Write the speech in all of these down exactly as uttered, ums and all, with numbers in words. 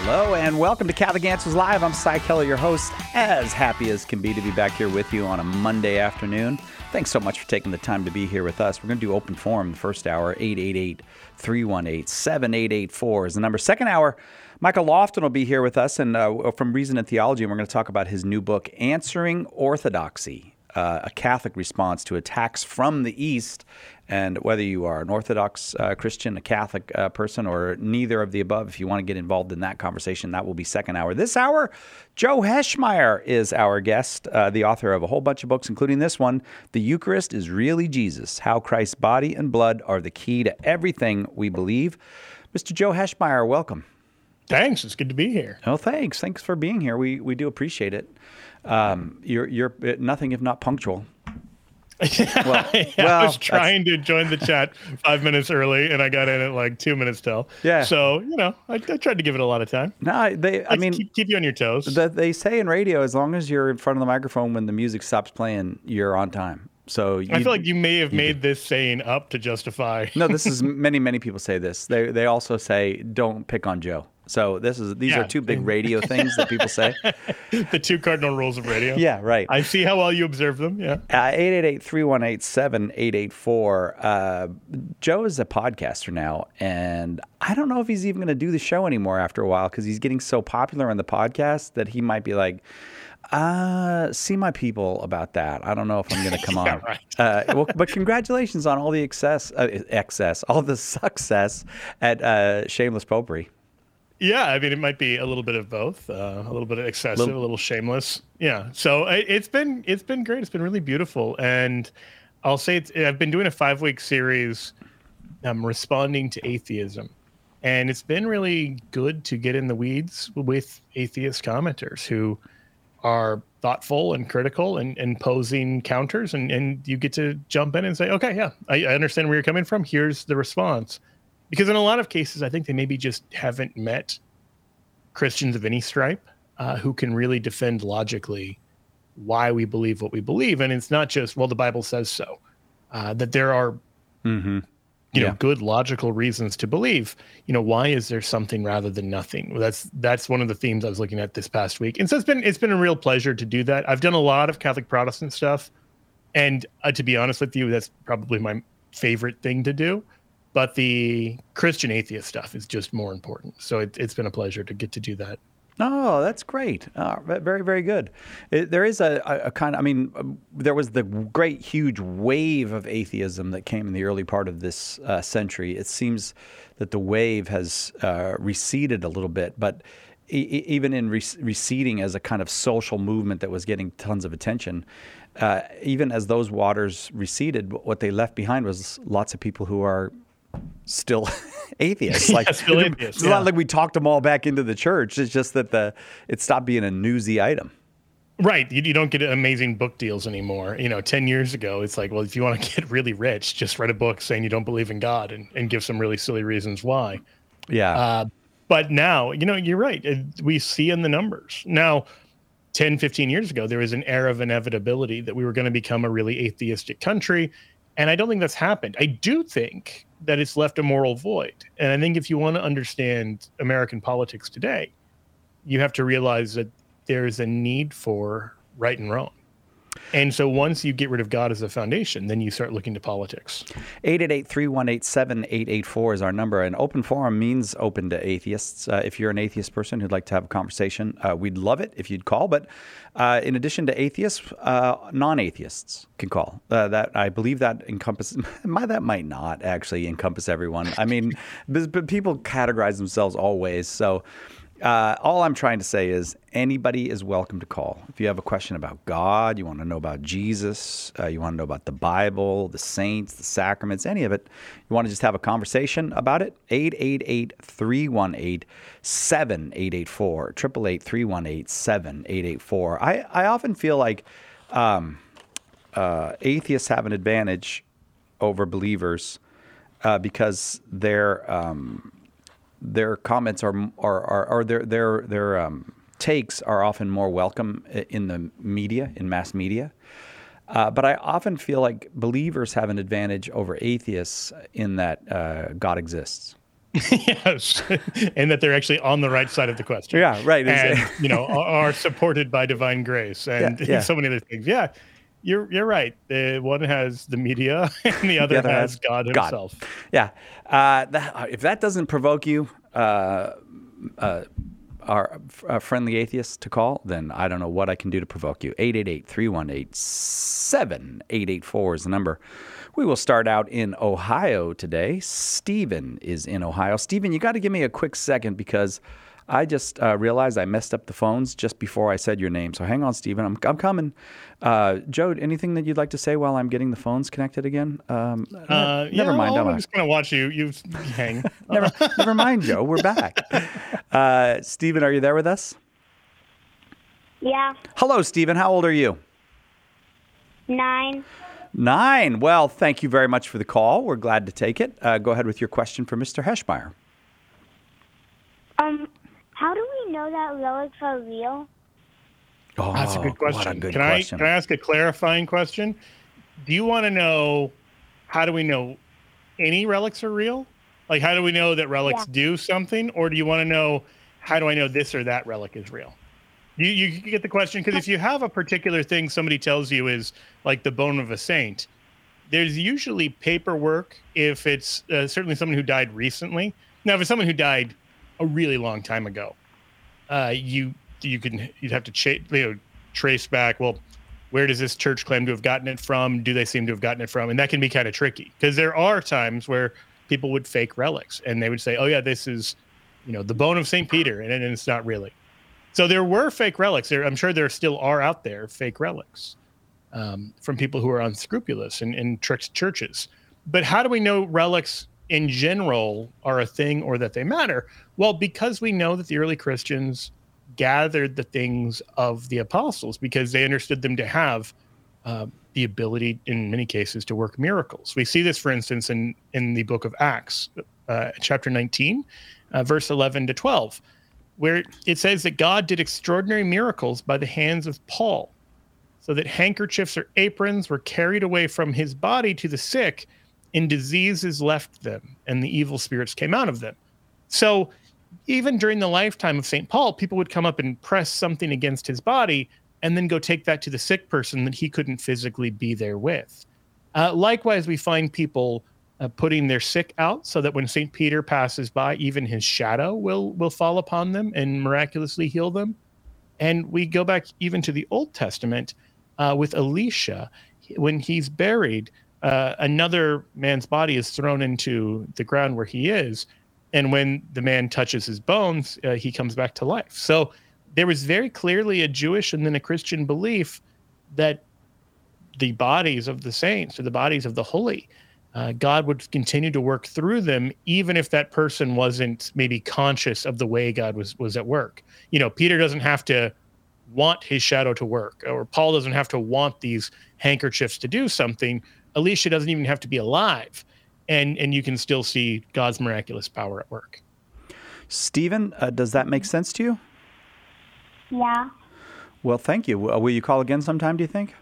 Hello and welcome to Catholic Answers Live. I'm Cy Keller, your host, as happy as can be to be back here with you on a Monday afternoon. Thanks so much for taking the time to be here with us. We're going to do open forum the first hour. eight eight eight, three one eight, seven eight eight four is the number. Second hour, Michael Lofton will be here with us and uh, from Reason and Theology, and we're going to talk about his new book, Answering Orthodoxy, uh, a Catholic response to attacks from the East. And whether you are an Orthodox uh, Christian, a Catholic uh, person, or neither of the above, if you want to get involved in that conversation, that will be second hour. This hour, Joe Heschmeyer is our guest, uh, the author of a whole bunch of books, including this one, The Eucharist is Really Jesus, How Christ's Body and Blood Are the Key to Everything We Believe. Mister Joe Heschmeyer, welcome. Thanks. It's good to be here. Oh, thanks. Thanks for being here. We we do appreciate it. Um, you're you're nothing if not punctual. Well, yeah, well, I was trying to join the chat five minutes early, and I got in at like two minutes till. Yeah. So you know, I, I tried to give it a lot of time. No, they. I, I mean, keep, keep you on your toes. The, they say in radio, as long as you're in front of the microphone when the music stops playing, you're on time. So you, I feel like you may have you made this saying up to justify. No, this is many many people say this. They they also say don't pick on Joe. So this is these yeah. are two big radio things that people say. The two cardinal rules of radio. Yeah, right. I see how well you observe them. Yeah. Uh, eight eight eight, three one eight, seven eight eight four. Uh, Joe is a podcaster now, and I don't know if he's even going to do the show anymore after a while because he's getting so popular on the podcast that he might be like, uh, see my people about that. I don't know if I'm going to come yeah, on. Right. uh, well, but congratulations on all the excess, uh, excess, all the success at uh, Shameless Popery. Yeah, I mean, it might be a little bit of both, uh, a little bit of excessive, little, a little shameless. Yeah, so it, it's been it's been great. It's been really beautiful, and I'll say it's, I've been doing a five week series, um, responding to atheism, and it's been really good to get in the weeds with atheist commenters who are thoughtful and critical and, and posing counters, and, and you get to jump in and say, okay, yeah, I, I understand where you're coming from. Here's the response. Because in a lot of cases, I think they maybe just haven't met Christians of any stripe uh, who can really defend logically why we believe what we believe. And it's not just, well, the Bible says so, uh, that there are, mm-hmm. you know, yeah. good logical reasons to believe. You know, why is there something rather than nothing? Well, that's that's one of the themes I was looking at this past week. And so it's been it's been a real pleasure to do that. I've done a lot of Catholic Protestant stuff. And uh, to be honest with you, that's probably my favorite thing to do. But the Christian atheist stuff is just more important. So it, it's been a pleasure to get to do that. Oh, that's great. Oh, very, very good. It, there is a, a, a kind of, I mean, um, there was the great, huge wave of atheism that came in the early part of this uh, century. It seems that the wave has uh, receded a little bit, but e- even in re- receding as a kind of social movement that was getting tons of attention, uh, even as those waters receded, what they left behind was lots of people who are still atheists. Like, yeah, still atheists, it's yeah. not like we talked them all back into the church. It's just that the it stopped being a newsy item. Right. You, you don't get amazing book deals anymore. You know, ten years ago, it's like, well, if you want to get really rich, just write a book saying you don't believe in God and, and give some really silly reasons why. Yeah. Uh, but now, you know, you're right. We see in the numbers. Now, ten, fifteen years ago, there was an air of inevitability that we were going to become a really atheistic country. And I don't think that's happened. I do think that it's left a moral void. And I think if you want to understand American politics today, you have to realize that there's a need for right and wrong. And so once you get rid of God as a foundation, then you start looking to politics. eight eight eight, three one eight, seven eight eight four is our number. An open forum means open to atheists. Uh, if you're an atheist person who'd like to have a conversation, uh, we'd love it if you'd call. But uh, in addition to atheists, uh, non-atheists can call. Uh, that I believe that encompasses, that might not actually encompass everyone. I mean, but people categorize themselves all ways. So Uh, all I'm trying to say is anybody is welcome to call. If you have a question about God, you want to know about Jesus, uh, you want to know about the Bible, the saints, the sacraments, any of it, you want to just have a conversation about it, eight eight eight, three one eight, seven eight eight four, eight eight eight, three one eight, seven eight eight four. I, I often feel like um, uh, atheists have an advantage over believers uh, because they're... Um, Their comments are, are, are, are their their their um, takes are often more welcome in the media, in mass media. Uh, but I often feel like believers have an advantage over atheists in that uh, God exists. Yes, and that they're actually on the right side of the question. Yeah, right. And you know are, are supported by divine grace and, yeah, yeah. so many other things. Yeah, you're you're right. The one has the media, and the other, the other has, has God himself. God. Yeah. Uh, that, if that doesn't provoke you, uh, uh, our uh, friendly atheists to call, then I don't know what I can do to provoke you. eight eight eight, three one eight, seven eight eight four is the number. We will start out in Ohio today. Stephen is in Ohio. Stephen, you got to give me a quick second because I just uh, realized I messed up the phones just before I said your name. So hang on, Stephen. I'm, I'm coming. Uh, Joe, anything that you'd like to say while I'm getting the phones connected again? Um, uh, ne- never yeah, mind. I'm I'm just going to watch you. You hang. never, never mind, Joe. We're back. Uh, Stephen, are you there with us? Yeah. Hello, Stephen. How old are you? Nine. Nine. Well, thank you very much for the call. We're glad to take it. Uh, go ahead with your question for Mister Heschmeyer. Um, how do we know that relics are real? Oh, that's a good question. What a good can question. I can I ask a clarifying question? Do you want to know how do we know any relics are real? Like, how do we know that relics yeah. do something, or do you want to know how do I know this or that relic is real? You you get the question because if you have a particular thing somebody tells you is like the bone of a saint, there's usually paperwork if it's uh, certainly someone who died recently. Now, if it's someone who died a really long time ago, uh, you you can you'd have to cha- you know, trace back. Well, where does this church claim to have gotten it from? Do they seem to have gotten it from? And that can be kind of tricky because there are times where people would fake relics and they would say, "Oh yeah, this is, you know, the bone of Saint Peter," and, and it's not really. So there were fake relics. There, I'm sure there still are out there fake relics um, from people who are unscrupulous and, and tricked churches. But how do we know relics in general are a thing or that they matter? Well, because we know that the early Christians gathered the things of the apostles because they understood them to have uh, the ability, in many cases, to work miracles. We see this, for instance, in, in the book of Acts, uh, chapter nineteen, uh, verse eleven to twelve, where it says that God did extraordinary miracles by the hands of Paul, so that handkerchiefs or aprons were carried away from his body to the sick, and diseases left them, and the evil spirits came out of them. So even during the lifetime of Saint Paul, people would come up and press something against his body and then go take that to the sick person that he couldn't physically be there with. Uh, likewise, we find people uh, putting their sick out so that when Saint Peter passes by, even his shadow will, will fall upon them and miraculously heal them. And we go back even to the Old Testament uh, with Elisha. When he's buried, uh, another man's body is thrown into the ground where he is. And when the man touches his bones, uh, he comes back to life. So there was very clearly a Jewish and then a Christian belief that the bodies of the saints or the bodies of the holy, uh, God would continue to work through them, even if that person wasn't maybe conscious of the way God was, was at work. You know, Peter doesn't have to want his shadow to work, or Paul doesn't have to want these handkerchiefs to do something. Elisha doesn't even have to be alive. And and you can still see God's miraculous power at work. Stephen, uh, does that make sense to you? Yeah. Well, thank you. Uh, will you call again sometime, do you think?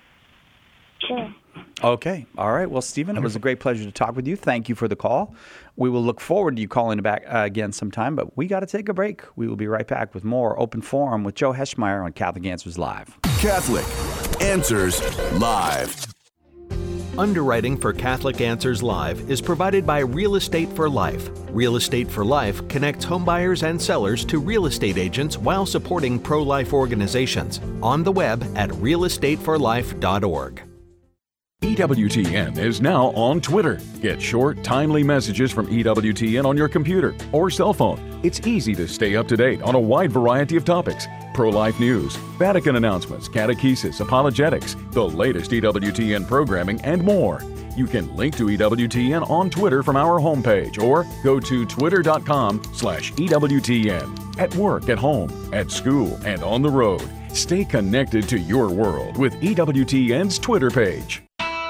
Sure. Okay. All right. Well, Stephen, it was a great pleasure to talk with you. Thank you for the call. We will look forward to you calling back uh, again sometime, but we got to take a break. We will be right back with more Open Forum with Joe Heschmeyer on Catholic Answers Live. Catholic Answers Live. Underwriting for Catholic Answers Live is provided by Real Estate for Life. Real Estate for Life connects homebuyers and sellers to real estate agents while supporting pro-life organizations. On the web at real estate for life dot org. E W T N is now on Twitter. Get short, timely messages from E W T N on your computer or cell phone. It's easy to stay up to date on a wide variety of topics. Pro-life news, Vatican announcements, catechesis, apologetics, the latest E W T N programming, and more. You can link to E W T N on Twitter from our homepage or go to twitter.com slash EWTN. At work, at home, at school, and on the road. Stay connected to your world with E W T N's Twitter page.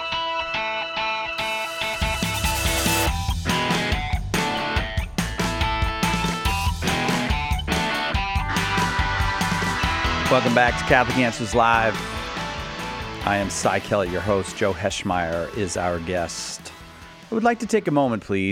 Welcome back to Catholic Answers Live. I am Cy Kellett, your host. Joe Heschmeyer is our guest. I would like to take a moment, please,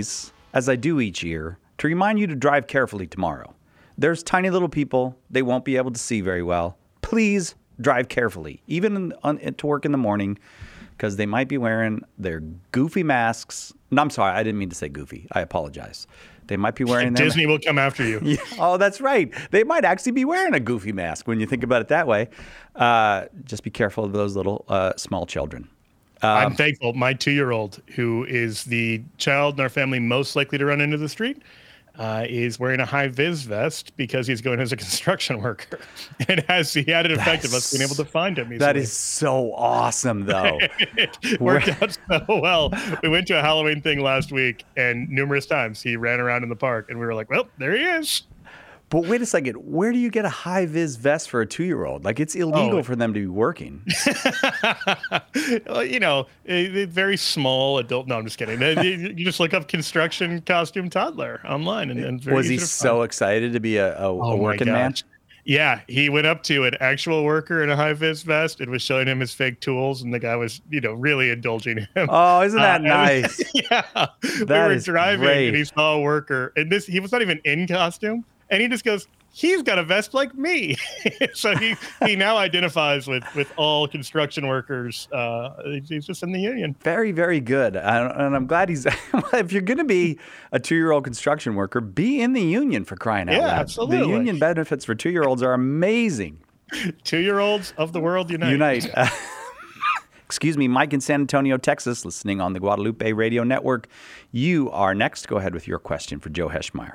as I do each year, to remind you to drive carefully tomorrow. There's tiny little people. They won't be able to see very well. Please drive carefully, even in, on, to work in the morning, because they might be wearing their goofy masks. No, I'm sorry. I didn't mean to say goofy. I apologize. They might be wearing their Disney will come after you. Yeah. Oh, that's right. They might actually be wearing a goofy mask when you think about it that way. Uh, just be careful of those little uh, small children. Um, I'm thankful. My two-year-old, who is the child in our family most likely to run into the street, uh, is wearing a high-vis vest because he's going as a construction worker. And has he had an effect of us being able to find him easily. That is so awesome, though. It worked out so well. We went to a Halloween thing last week, and numerous times he ran around in the park, and we were like, well, there he is. But wait a second. Where do you get a high-vis vest for a two-year-old? Like, it's illegal Oh. for them to be working. Well, you know, a, a very small adult. No, I'm just kidding. You, you just look up construction costume toddler online. and, and it's very Was he easy to so find. excited to be a, a, Oh a my working man? gosh. Yeah, he went up to an actual worker in a high-vis vest and was showing him his fake tools, and the guy was, you know, really indulging him. Oh, isn't that Uh, nice? Yeah, we That were is driving great. and he saw a worker, and this he was not even in costume, and he just goes, "He's got a vest like me." So he he now identifies with with all construction workers. Uh, he's just in the union. Very, very good. I, and I'm glad he's. If you're going to be a two-year-old construction worker, be in the union, for crying out Yeah, loud. absolutely. The union benefits for two-year-olds are amazing. Two-year-olds of the world unite. Unite. Uh, excuse me, Mike in San Antonio, Texas, listening on the Guadalupe Radio Network. You are next. Go ahead with your question for Joe Heschmeyer.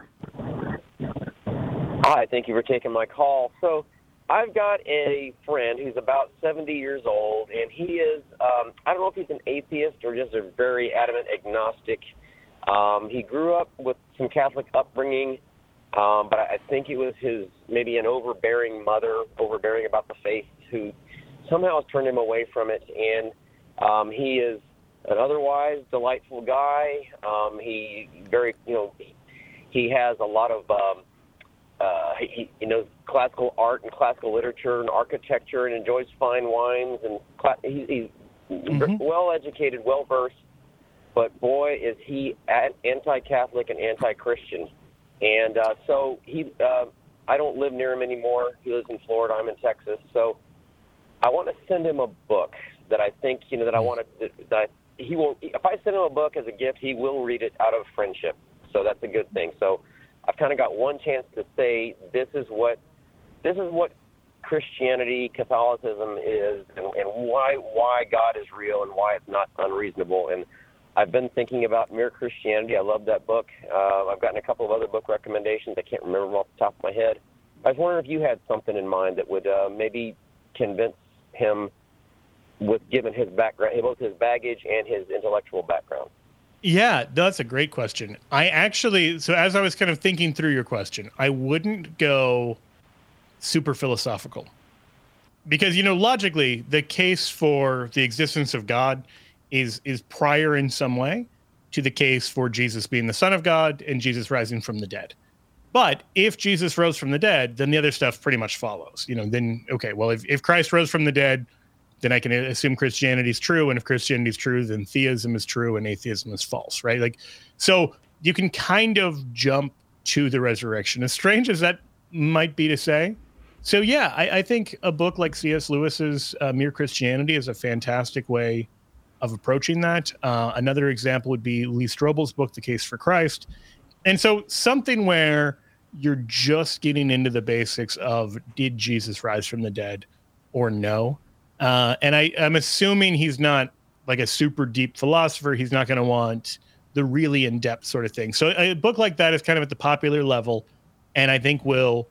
Hi, thank you for taking my call. So I've got a friend who's about seventy years old, and he is, um, I don't know if he's an atheist or just a very adamant agnostic. Um, he grew up with some Catholic upbringing, um, but I think it was his maybe an overbearing mother, overbearing about the faith, who somehow has turned him away from it. And um, he is an otherwise delightful guy. Um, he very, you know, he has a lot of... Um, Uh, he, he knows classical art and classical literature and architecture and enjoys fine wines. And cla- he, he's Mhm. well-educated, well-versed, but boy, is he a- anti-Catholic and anti-Christian. And uh, so he, uh, I don't live near him anymore. He lives in Florida. I'm in Texas. So I want to send him a book that I think, you know, that I want to, that I, he will, if I send him a book as a gift, he will read it out of friendship. So that's a good thing. So I've kind of got one chance to say this is what this is what Christianity, Catholicism is, and, and why why God is real and why it's not unreasonable. And I've been thinking about Mere Christianity. I love that book. Uh, I've gotten a couple of other book recommendations. I can't remember them off the top of my head. I was wondering if you had something in mind that would uh, maybe convince him, with given his background, both his baggage and his intellectual background. Yeah, that's a great question. I actually, so as I was kind of thinking through your question, I wouldn't go super philosophical. Because, you know, logically, the case for the existence of God is is prior in some way to the case for Jesus being the Son of God and Jesus rising from the dead. But if Jesus rose from the dead, then the other stuff pretty much follows. You know, then, okay, well, if, if Christ rose from the dead, then I can assume Christianity is true. And if Christianity is true, then theism is true and atheism is false, right? Like, so you can kind of jump to the resurrection, as strange as that might be to say. So, yeah, I, I think a book like C S Lewis's uh, Mere Christianity is a fantastic way of approaching that. Uh, another example would be Lee Strobel's book, The Case for Christ. And so something where you're just getting into the basics of, did Jesus rise from the dead or no? Uh, and I, I'm assuming he's not like a super deep philosopher. He's not going to want the really in-depth sort of thing. So a book like that is kind of at the popular level, and I think will,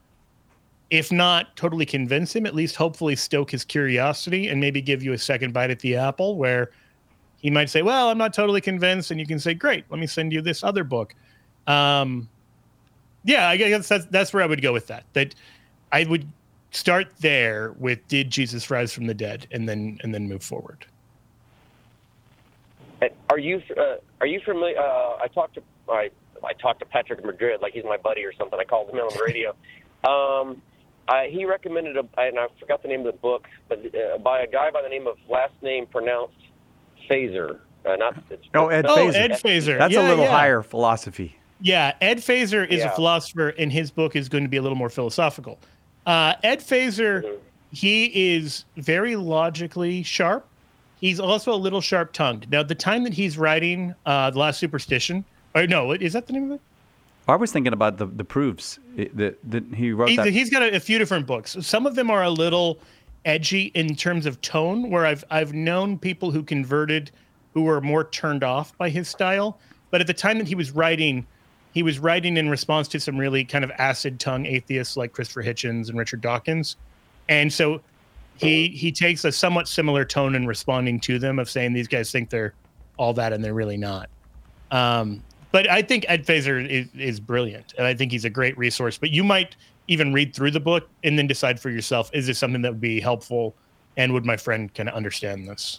if not totally convince him, at least hopefully stoke his curiosity and maybe give you a second bite at the apple where he might say, well, I'm not totally convinced. And you can say, great, let me send you this other book. Um, yeah, I guess that's, that's where I would go with that. That I would start there with, did Jesus rise from the dead, and then and then move forward. Are you uh, are you familiar? Uh, I talked to I I talked to Patrick Madrid like he's my buddy or something. I called him on the radio. Um, I, he recommended a, and I forgot the name of the book, but uh, by a guy by the name of last name pronounced Phaser, Uh, not. It's, Oh, Ed Oh, Phaser. Ed Phaser. That's Yeah, a little yeah. higher philosophy. Yeah, Ed Phaser is Yeah. a philosopher, and his book is going to be a little more philosophical. Uh, Ed Phaser, Mhm. he is very logically sharp. He's also a little sharp-tongued. Now, the time that he's writing uh, The Last Superstition, or no, is that the name of it? I was thinking about the the proofs it- that that he wrote He's, that. he's got a, a few different books. Some of them are a little edgy in terms of tone, where I've I've known people who converted who were more turned off by his style. But at the time that he was writing, he was writing in response to some really kind of acid tongue atheists like Christopher Hitchens and Richard Dawkins. And so he he takes a somewhat similar tone in responding to them, of saying these guys think they're all that and they're really not. Um, but I think Ed Phaser is, is brilliant, and I think he's a great resource. But you might even read through the book and then decide for yourself, is this something that would be helpful, and would my friend kind of understand this?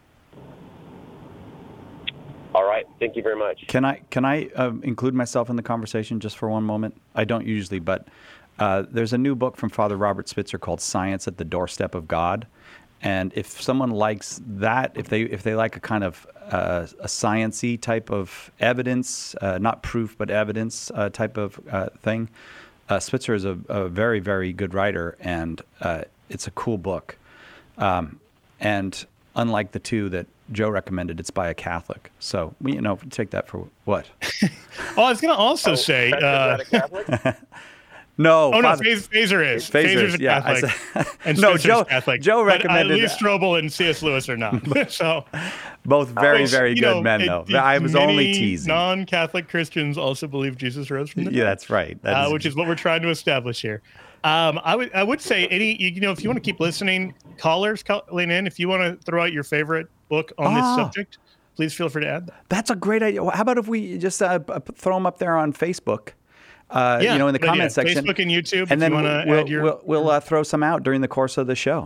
All right. Thank you very much. Can I can I uh, include myself in the conversation just for one moment? I don't usually, but uh, there's a new book from Father Robert Spitzer called "Science at the Doorstep of God," and if someone likes that, if they if they like a kind of uh, a science-y type of evidence, uh, not proof but evidence uh, type of uh, thing, uh, Spitzer is a, a very very good writer, and uh, it's a cool book. Um, and unlike the two that Joe recommended, it's by a Catholic. So, you know, take that for what? Oh, I was going to also Oh, say, Petra's uh, not a Catholic? No. oh no, Father- Phas- Phaser is. Phaser Phaser's is, a yeah, I Catholic. said- and No, Spitzer's Joe- Catholic. Joe But, recommended uh, Lee that. Strobel and C S. Lewis are not. So Both very, which, very you good know, men, it- though. it- I was only many teasing. Non-Catholic Christians also believe Jesus rose from the dead. Yeah, that's right. That uh, is- which is what we're trying to establish here. Um, I would I would say any you know if you want to keep listening, callers calling in. If you want to throw out your favorite book on this Ah. subject, please feel free to add that. That's a great idea. How about if we just uh, p- throw them up there on Facebook? Uh, Yeah, you know, in the good idea. comment section, Facebook and YouTube, if and then you wanna we'll add your- we'll, we'll uh, throw some out during the course of the show.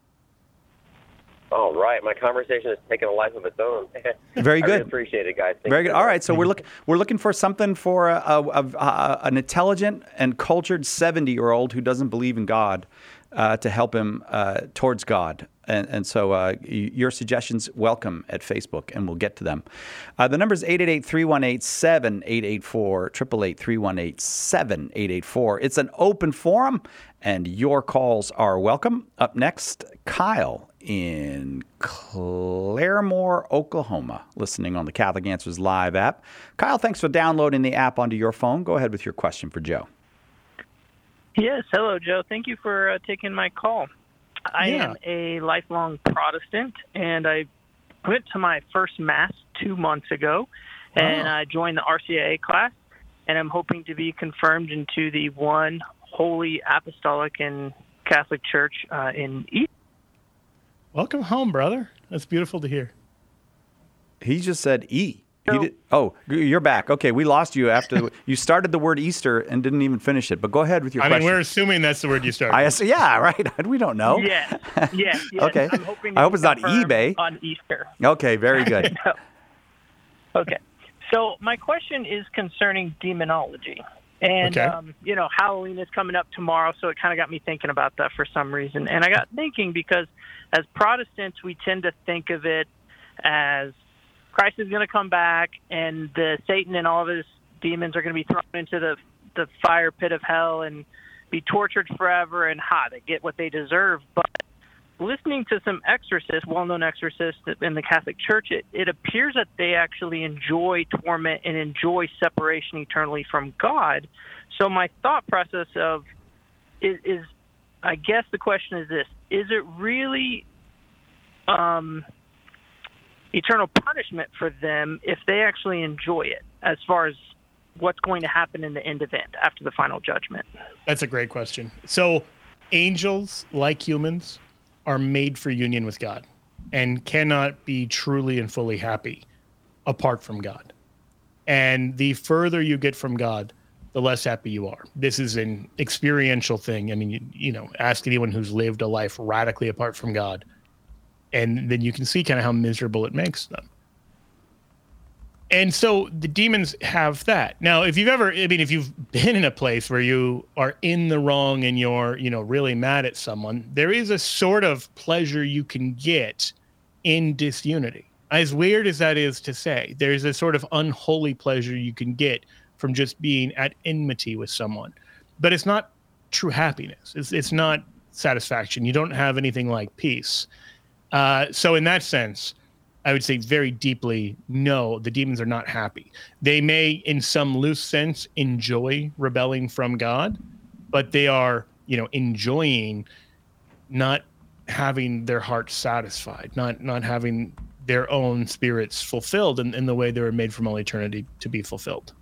All right. My conversation has taken a life of its own. Very I good. really appreciate it, guys. Thank Very you good. very All much. right, so we're looking we're looking for something for a, a, a, a, an intelligent and cultured seventy year old who doesn't believe in God uh, to help him uh, towards God. And, and so uh, y- your suggestions welcome at Facebook, and we'll get to them. Uh, the number is eight eight eight, three one eight, seven eight eight four, eight eight eight, three one eight, seven eight eight four. It's an open forum, and your calls are welcome. Up next, Kyle in Claremore, Oklahoma, listening on the Catholic Answers Live app. Kyle, thanks for downloading the app onto your phone. Go ahead with your question for Joe. Yes, hello, Joe. Thank you for uh, taking my call. I Yeah. am a lifelong Protestant, and I went to my first Mass two months ago, and Oh. I joined the R C I A class, and I'm hoping to be confirmed into the one Holy Apostolic and Catholic Church uh, in East. Welcome home, brother. That's beautiful to hear. He just said E. He No. did, oh, you're back. Okay, we lost you after you started the word Easter and didn't even finish it. But go ahead with your I mean, question. we're assuming that's the word you started. I ass- yeah, right. We don't know. Yes, yes, yes. Okay. I'm hoping to I hope be it's not confirmed eBay. on Easter. Okay, very good. Okay. So my question is concerning demonology. And, Okay. um, you know, Halloween is coming up tomorrow, so it kind of got me thinking about that for some reason. And I got thinking because as Protestants, we tend to think of it as Christ is going to come back and the Satan and all of his demons are going to be thrown into the, the fire pit of hell and be tortured forever, and ha, they get what they deserve. But listening to some exorcists, well-known exorcists in the Catholic Church, it, it appears that they actually enjoy torment and enjoy separation eternally from God. So my thought process of is, is I guess the question is this: is it really um, eternal punishment for them if they actually enjoy it, as far as what's going to happen in the end event after the final judgment? That's a great question. So, angels, like humans, are made for union with God and cannot be truly and fully happy apart from God. And the further you get from God, the less happy you are. This is an experiential thing. I mean, you, you know, ask anyone who's lived a life radically apart from God, and then you can see kind of how miserable it makes them. And so the demons have that. Now, if you've ever, I mean, if you've been in a place where you are in the wrong and you're, you know, really mad at someone, there is a sort of pleasure you can get in disunity. As weird as that is to say, there's a sort of unholy pleasure you can get from just being at enmity with someone. But it's not true happiness. It's, it's not satisfaction. You don't have anything like peace. Uh, so in that sense, I would say very deeply, no, the demons are not happy. They may, in some loose sense, enjoy rebelling from God, but they are, you know, enjoying not having their hearts satisfied, not not having their own spirits fulfilled in, in the way they were made from all eternity to be fulfilled.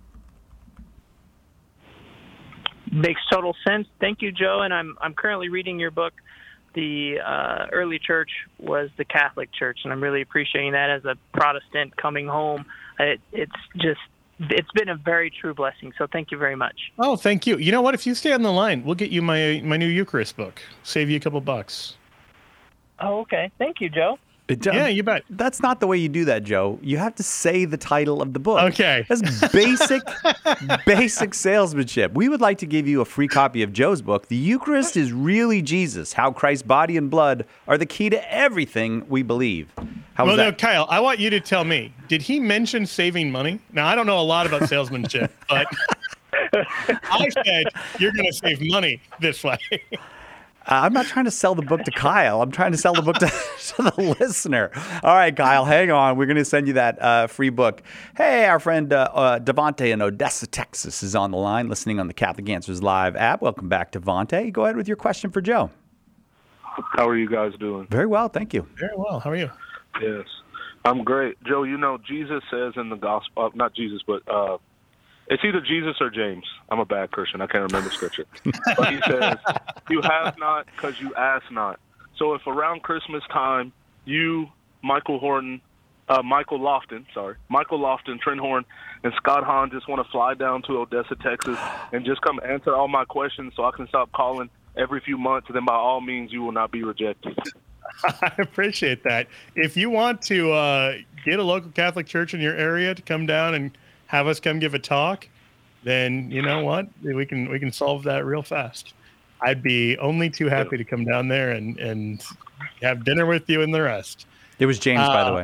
Makes total sense. Thank you, Joe. And I'm I'm currently reading your book. The uh, early church was the Catholic Church, and I'm really appreciating that as a Protestant coming home. It, it's just, it's been a very true blessing. So thank you very much. Oh, thank you. You know what? If you stay on the line, we'll get you my my new Eucharist book. Save you a couple bucks. Oh, okay. Thank you, Joe. Yeah, you bet. That's not the way you do that, Joe. You have to say the title of the book. Okay. That's basic, basic salesmanship. We would like to give you a free copy of Joe's book, The Eucharist is Really Jesus, How Christ's Body and Blood Are the Key to Everything We Believe. How well, was now, that? Kyle, I want you to tell me, did he mention saving money? Now, I don't know a lot about salesmanship, but I said you're going to save money this way. Uh, I'm not trying to sell the book to Kyle. I'm trying to sell the book to, to the listener. All right, Kyle, hang on. We're going to send you that uh, free book. Hey, our friend uh, uh, Devontae in Odessa, Texas is on the line, listening on the Catholic Answers Live app. Welcome back, Devontae. Go ahead with your question for Joe. How are you guys doing? Very well, thank you. Very well. How are you? Yes, I'm great. Joe, you know, Jesus says in the gospel, uh, not Jesus, but uh, it's either Jesus or James. I'm a bad Christian. I can't remember scripture. But he says, you have not because you ask not. So if around Christmas time, you, Michael Horton, uh, Michael Lofton, sorry, Michael Lofton, Trent Horn, and Scott Hahn just want to fly down to Odessa, Texas, and just come answer all my questions so I can stop calling every few months, then by all means, you will not be rejected. I appreciate that. If you want to uh, get a local Catholic church in your area to come down and have us come give a talk, then you know what? We can we can solve that real fast. I'd be only too happy to come down there and, and have dinner with you and the rest. It was James, uh, by the way.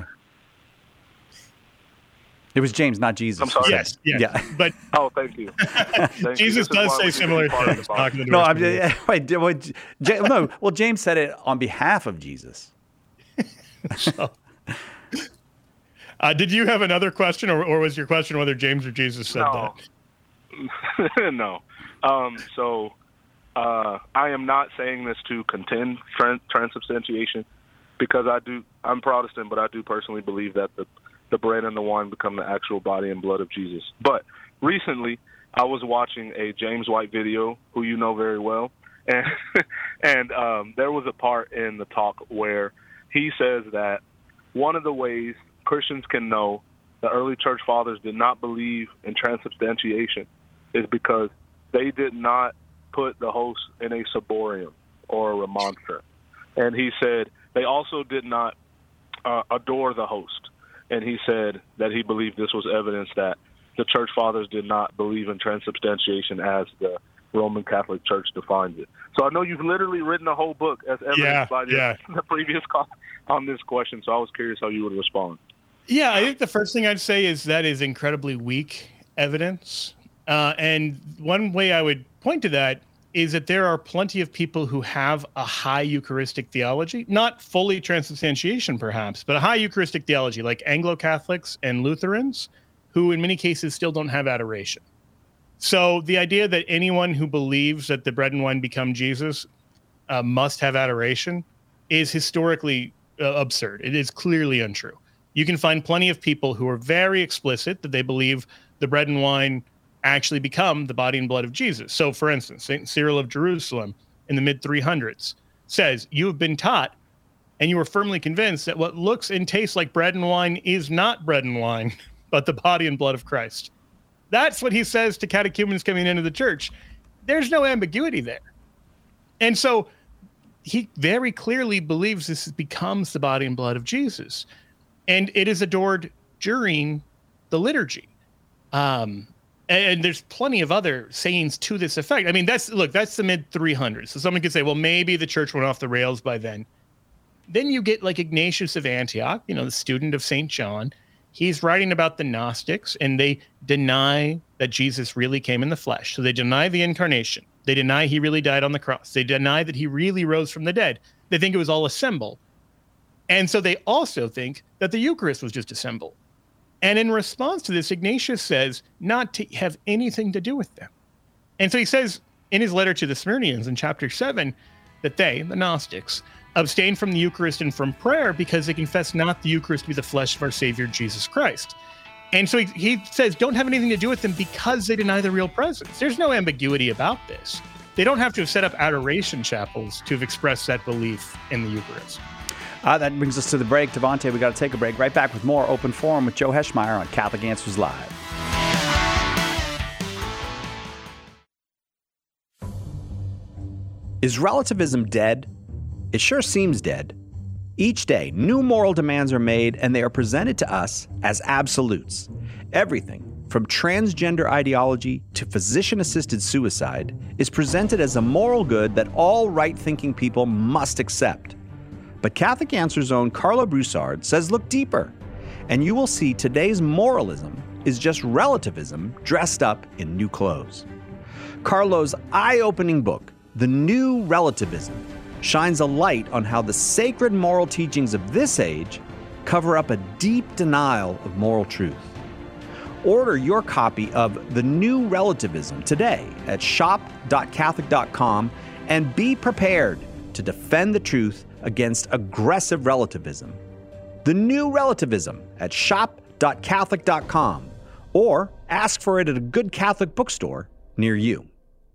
It was James, not Jesus. I'm sorry. Yes, yes. Yeah. But oh, thank you. Thank Jesus you. does say similar things. Talking to No, I'm just, wait, wait, J- no. Well, James said it on behalf of Jesus. so, uh, did you have another question, or, or was your question whether James or Jesus said no. that? no. Um, so uh, I am not saying this to contend trans- transubstantiation because I do. I'm Protestant, but I do personally believe that the the bread and the wine become the actual body and blood of Jesus. But recently, I was watching a James White video, who you know very well, and and um, there was a part in the talk where he says that one of the ways Christians can know the early church fathers did not believe in transubstantiation is because they did not put the host in a ciborium or a remonstrant. And he said they also did not uh, adore the host. And he said that he believed this was evidence that the church fathers did not believe in transubstantiation as the Roman Catholic Church defines it. So I know you've literally written a whole book as evidence Yeah, by the, yeah. the previous call on this question. So I was curious how you would respond. Yeah, I think the first thing I'd say is that is incredibly weak evidence. Uh, and one way I would point to that is that there are plenty of people who have a high Eucharistic theology, not fully transubstantiation perhaps, but a high Eucharistic theology, like Anglo-Catholics and Lutherans, who in many cases still don't have adoration. So the idea that anyone who believes that the bread and wine become Jesus uh, must have adoration is historically uh, absurd. It is clearly untrue. You can find plenty of people who are very explicit that they believe the bread and wine actually become the body and blood of Jesus. So, for instance, Saint Cyril of Jerusalem in the mid three hundreds says, you have been taught and you are firmly convinced that what looks and tastes like bread and wine is not bread and wine, but the body and blood of Christ. That's what he says to catechumens coming into the church. There's no ambiguity there. And so he very clearly believes this becomes the body and blood of Jesus. And it is adored during the liturgy. Um, and there's plenty of other sayings to this effect. I mean, that's look, that's the mid three hundreds. So someone could say, well, maybe the church went off the rails by then. then you get like Ignatius of Antioch, you know, the student of Saint John. He's writing about the Gnostics, and they deny that Jesus really came in the flesh. So they deny the incarnation. They deny he really died on the cross. They deny that he really rose from the dead. They think it was all a symbol. And so they also think that the Eucharist was just a symbol. And in response to this, Ignatius says not to have anything to do with them. And so he says in his letter to the Smyrnians in chapter seven that they, the Gnostics, abstain from the Eucharist and from prayer because they confess not the Eucharist to be the flesh of our Savior Jesus Christ. And so he, he says don't have anything to do with them because they deny the real presence. There's no ambiguity about this. They don't have to have set up adoration chapels to have expressed that belief in the Eucharist. Uh, that brings us to the break. Devontae, we got to take a break. Right back with more Open Forum with Joe Heschmeyer on Catholic Answers Live. Is relativism dead? It sure seems dead. Each day, new moral demands are made, and they are presented to us as absolutes. Everything, from transgender ideology to physician-assisted suicide, is presented as a moral good that all right-thinking people must accept. But Catholic Answers' own Carlo Broussard says look deeper, and you will see today's moralism is just relativism dressed up in new clothes. Carlo's eye-opening book, The New Relativism, shines a light on how the sacred moral teachings of this age cover up a deep denial of moral truth. Order your copy of The New Relativism today at shop dot catholic dot com and be prepared to defend the truth against aggressive relativism. The New Relativism at shop dot catholic dot com or ask for it at a good Catholic bookstore near you.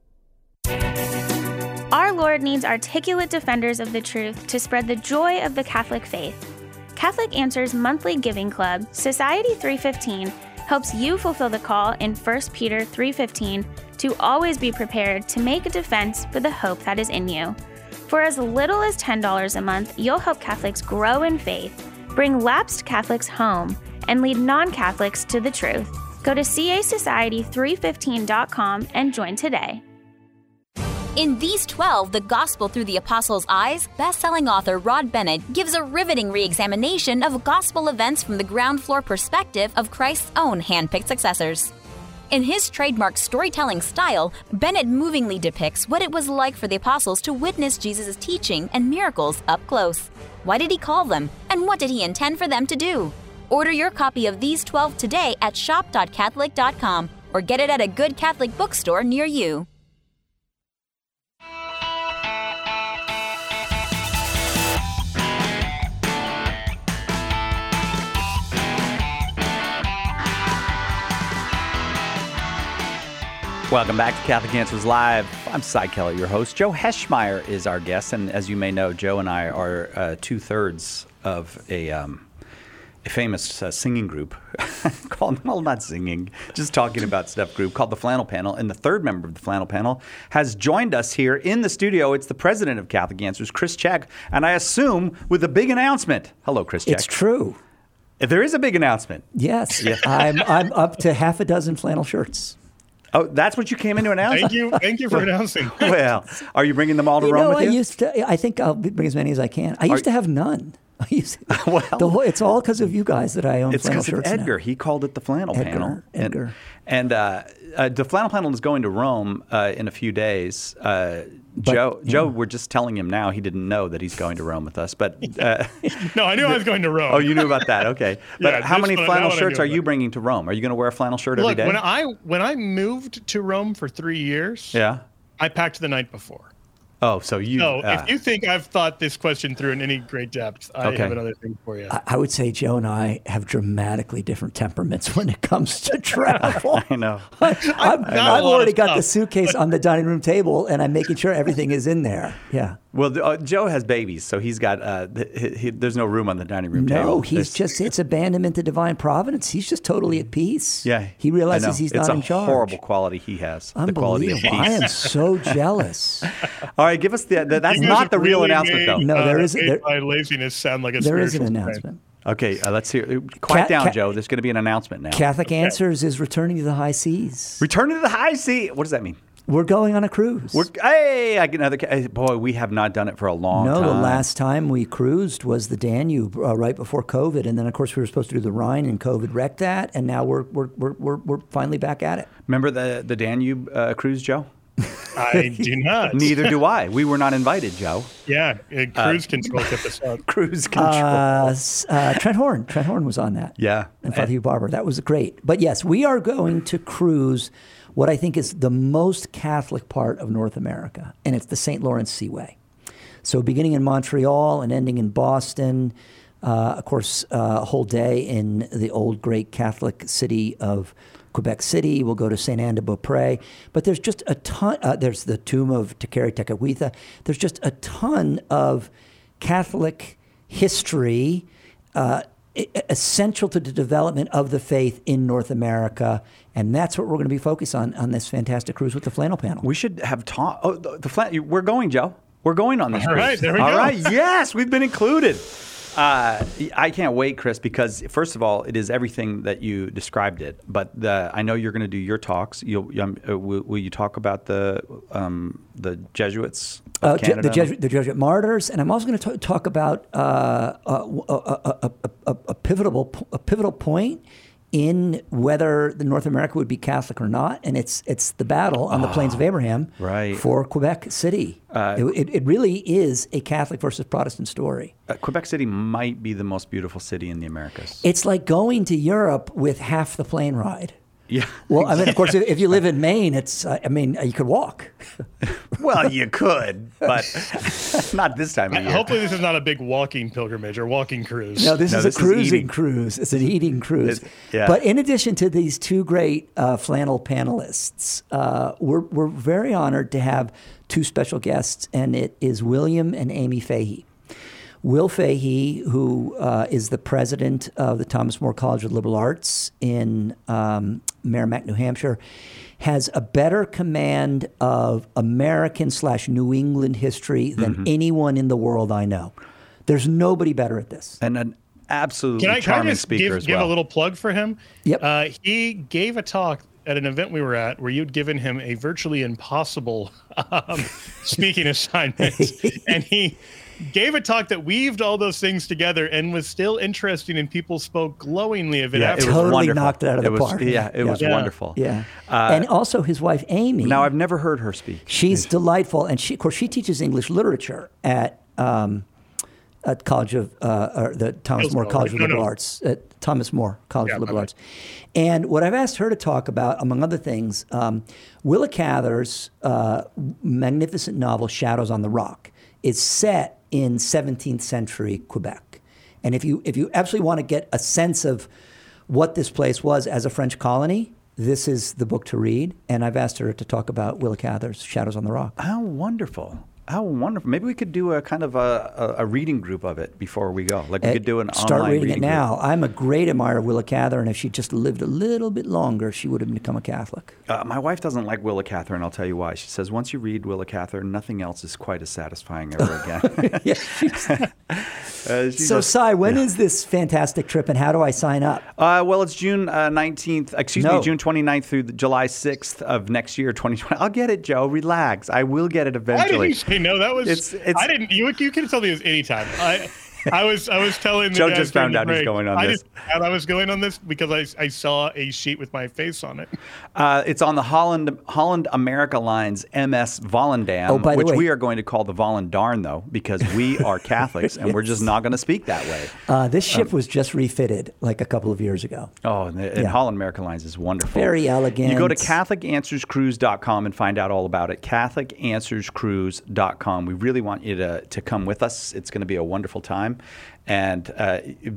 Our Lord needs articulate defenders of the truth to spread the joy of the Catholic faith. Catholic Answers monthly giving club, Society three fifteen, helps you fulfill the call in First Peter three fifteen to always be prepared to make a defense for the hope that is in you. For as little as ten dollars a month, you'll help Catholics grow in faith, bring lapsed Catholics home, and lead non-Catholics to the truth. Go to C A society three fifteen dot com and join today. In These twelve, The Gospel Through the Apostles' Eyes, best-selling author Rod Bennett gives a riveting re-examination of gospel events from the ground floor perspective of Christ's own hand-picked successors. In his trademark storytelling style, Bennett movingly depicts what it was like for the apostles to witness Jesus' teaching and miracles up close. Why did he call them, and what did he intend for them to do? Order your copy of These twelve today at shop dot catholic dot com or get it at a good Catholic bookstore near you. Welcome back to Catholic Answers Live. I'm Cy Keller, your host. Joe Heschmeyer is our guest, and as you may know, Joe and I are uh, two-thirds of a, um, a famous uh, singing group called, well, not singing, just talking about stuff group called the Flannel Panel, and the third member of the Flannel Panel has joined us here in the studio. It's the president of Catholic Answers, Chris Check, and I assume with a big announcement. Hello, Chris Check. It's true. There is a big announcement. Yes. Yeah. I'm, I'm up to half a dozen flannel shirts. Oh, that's what you came in to announce? Thank you. Thank you for announcing. Well, are you bringing them all to you Rome know, with you? I used to, I think I'll bring as many as I can. I used are, to have none. I used to, well, the whole, it's all because of you guys that I own it's flannel shirts It's because of Edgar. Now. He called it the Flannel Edgar, Panel. Edgar. And, and uh, uh, the Flannel Panel is going to Rome uh, in a few days. Uh, But, Joe, yeah. Joe, we're just telling him now. He didn't know that he's going to Rome with us. But uh, no, I knew I was going to Rome. Oh, you knew about that? Okay. But Yeah, how this many one- flannel that one I shirts knew are you about. bringing to Rome? Are you going to wear a flannel shirt every Look, day? when I when I moved to Rome for three years, yeah. I packed the night before. Oh, so you. So uh, if you think I've thought this question through in any great depth, I Okay. have another thing for you. I, I would say Joe and I have dramatically different temperaments when it comes to travel. I know. I, I've, Not a I've lot already of got the stuff. suitcase on the dining room table, and I'm making sure everything is in there. Yeah. Well, uh, Joe has babies, so he's got. Uh, he, he, there's no room on the dining room No, table. he's There's- just, it's abandonment to divine providence. He's just totally at peace. Yeah, He realizes I know. he's it's not a in charge. horrible quality he has. The quality of Unbelievable. peace. I am so jealous. All right, give us the. the that's You guys not the have real really announcement, made, though. No, there uh, is- made there- my laziness sound like a There is an spiritual announcement. Okay, uh, let's hear. Quiet Ca- down, ca- Joe. There's going to be an announcement now. Catholic Answers is returning to the high seas. Returning to the high sea. What does that mean? We're going on a cruise. We're, hey, I get another. ca- Boy, we have not done it for a long no, time. the last time we cruised was the Danube uh, right before COVID, and then of course we were supposed to do the Rhine, and COVID wrecked that, and now we're we're we're we're, we're finally back at it. Remember the the Danube uh, cruise, Joe? I do not. Neither do I. We were not invited, Joe. Yeah, uh, cruise control kept us up. Cruise control. Uh, s- uh, Trent Horn. Trent Horn was on that. Yeah. And Father Hugh Barber. That was great. But yes, we are going to cruise what I think is the most Catholic part of North America, and it's the Saint Lawrence Seaway. So beginning in Montreal and ending in Boston, uh, of course, uh, a whole day in the old great Catholic city of Quebec City. We'll go to Saint Anne de Beaupré. But there's just a ton. Uh, there's the tomb of Tekeri Tekakwitha. There's just a ton of Catholic history uh, e- essential to the development of the faith in North America. And that's what we're going to be focused on on this fantastic cruise with the flannel panel. We should have taught. Oh, the, the flan- We're going, Joe. We're going on this All cruise. right, there we All go. right, yes, we've been included. Uh, I can't wait, Chris, because first of all, it is everything that you described it. But the, I know you're going to do your talks. You'll, um, uh, will, will you talk about the um, the Jesuits of Uh, Je- Canada? the, Jesuit, the Jesuit martyrs, and I'm also going to talk about uh, a, a, a, a, a, a pivotal a pivotal point in whether the North America would be Catholic or not, and it's it's the battle on the Plains of Abraham right. for Quebec City. Uh, it, it, it really is a Catholic versus Protestant story. Uh, Quebec City might be the most beautiful city in the Americas. It's like going to Europe with half the plane ride. Yeah. Well, I mean, of course, if, if you live in Maine, it's, uh, I mean, you could walk. Well, you could, but not this time of year. Hopefully, this is not a big walking pilgrimage or walking cruise. No, this No, is this a is cruising eating. cruise. It's an eating cruise. It's- yeah. But in addition to these two great uh, flannel panelists, uh, we're, we're very honored to have two special guests, and it is William and Amy Fahey. Will Fahey, who uh, is the president of the Thomas More College of Liberal Arts in um, Merrimack, New Hampshire, has a better command of American slash New England history than Mm-hmm. anyone in the world I know. There's nobody better at this. And an absolutely Can I, can I charming just speaker give, as give well. a little plug for him? Yep. Uh, he gave a talk at an event we were at where you'd given him a virtually impossible um, speaking assignment. And he gave a talk that weaved all those things together and was still interesting, and people spoke glowingly of it Yeah, after. it was Totally wonderful. knocked it out of It the was- park. Yeah, it Yeah. was Yeah. wonderful. Yeah. Uh, and also his wife, Amy. Now, I've never heard her speak. She's delightful. And she, of course, she teaches English literature at um, at College of, uh, or the Thomas More Hillsborough, College of no, Liberal no. Arts, at Thomas More College Yeah, of Liberal my Arts. And what I've asked her to talk about, among other things, um, Willa Cather's uh, magnificent novel, Shadows on the Rock, is set in seventeenth century Quebec. And if you if you absolutely want to get a sense of what this place was as a French colony, this is the book to read. And I've asked her to talk about Willa Cather's Shadows on the Rock. How wonderful. How wonderful. Maybe we could do a kind of a, a, a reading group of it before we go. Like we Uh, could do an Start online reading, reading it group. now. I'm a great admirer of Willa Cather, and if she just lived a little bit longer, she would have become a Catholic. Uh, my wife doesn't like Willa Cather, and I'll tell you why. She says once you read Willa Cather, nothing else is quite as satisfying ever again. Yeah, she's- Uh, she so, just- Cy, when is this fantastic trip, and how do I sign up? Uh, well, it's June uh, nineteenth, excuse No. me, June twenty-ninth through the July sixth of next year, twenty twenty. I'll get it, Joe. Relax. I will get it Why eventually. did you say no? That was. It's- it's- I didn't. You you can tell me this anytime. I. I was I was telling the Joe guys just during found the out he's break, going on I this. Just, and I was going on this because I, I saw a sheet with my face on it. Uh, it's on the Holland Holland America Lines M S Volendam, Oh, by the which way- we are going to call the Volendarn, though, because we are Catholics and we're just not going to speak that way. Uh, this ship was just refitted like a couple of years ago. Oh, and, and Yeah. Holland America Lines is wonderful. Very elegant. You go to Catholic Answers Cruise dot com and find out all about it. Catholic Answers Cruise dot com. We really want you to, to come with us. It's going to be a wonderful time. And uh,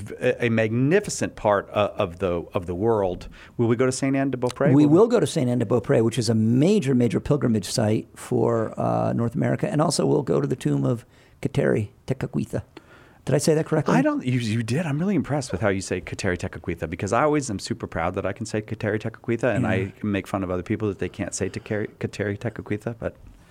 a magnificent part of, of the of the world. Will we go to Saint Anne de Beaupré? We will go to Saint Anne de Beaupré, which is a major, major pilgrimage site for uh, North America. And also we'll go to the tomb of Kateri Tekakwitha. Did I say that correctly? I don't. You, you did. I'm really impressed with how you say Kateri Tekakwitha, because I always am super proud that I can say Kateri Tekakwitha, and Yeah. I make fun of other people that they can't say Kateri Kateri Tekakwitha. But